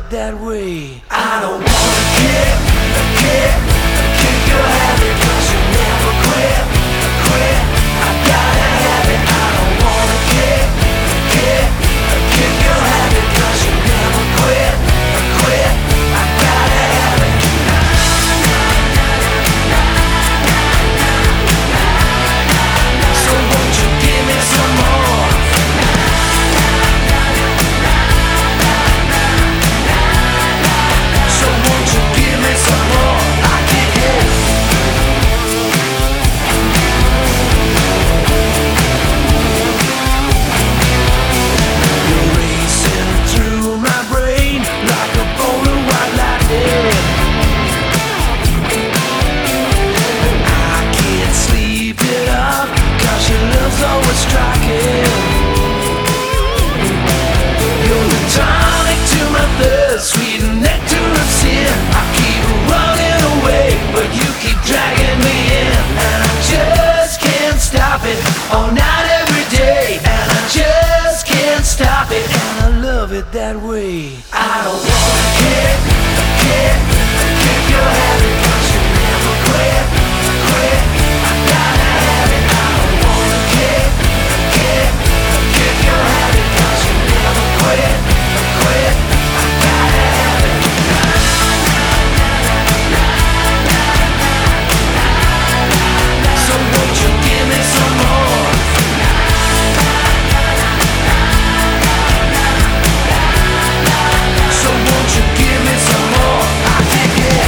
it that way. I don't wanna kick your habit, 'cause you never quit. I gotta have it. I don't wanna kick your habit, 'cause you never quit. I gotta have it. So won't you give me some more? So won't you give me some more? I can't get it. You're racing through my brain like a bolt of white lightning. I can't sleep it up, 'cause your love's always striking. You're the tonic to my thirst, sweet nectar of sin. I keep running away, but you keep dragging me in. And I just can't stop it, all night every day. And I just can't stop it, and I love it that way. I don't wanna kick your habit, 'cause you never quit. I gotta have it. I don't wanna kick your habit, 'cause you never quit. I gotta have it. So won't you give me some more? So won't you give me some more? I can't get.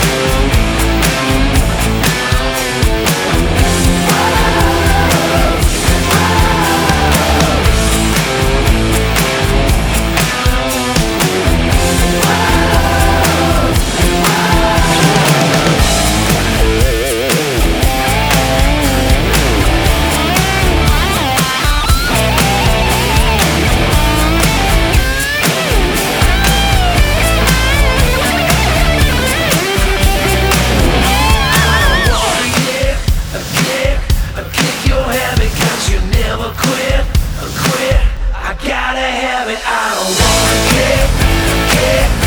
Kick your habit, 'cause you never quit. I gotta have it. I don't wanna kick